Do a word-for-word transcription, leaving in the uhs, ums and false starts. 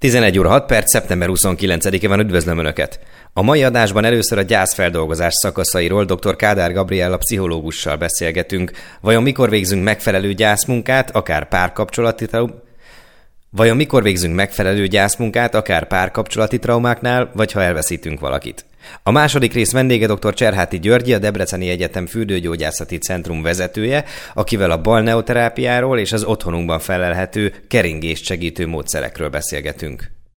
tizenegy óra hat perc, szeptember huszonkilencedike van, üdvözlöm Önöket! A mai adásban először a gyászfeldolgozás szakaszairól dr. Kádár Gabriella pszichológussal beszélgetünk. Vajon mikor végzünk megfelelő gyászmunkát, akár párkapcsolati trau... Vajon mikor végzünk megfelelő gyászmunkát, akár párkapcsolati traumáknál, vagy ha elveszítünk valakit? A második rész vendége dr. Cserháti Györgyi, a Debreceni Egyetem Fürdőgyógyászati Centrum vezetője, akivel a balneoterápiáról és az otthonunkban felelhető keringést segítő módszerekről beszélgetünk.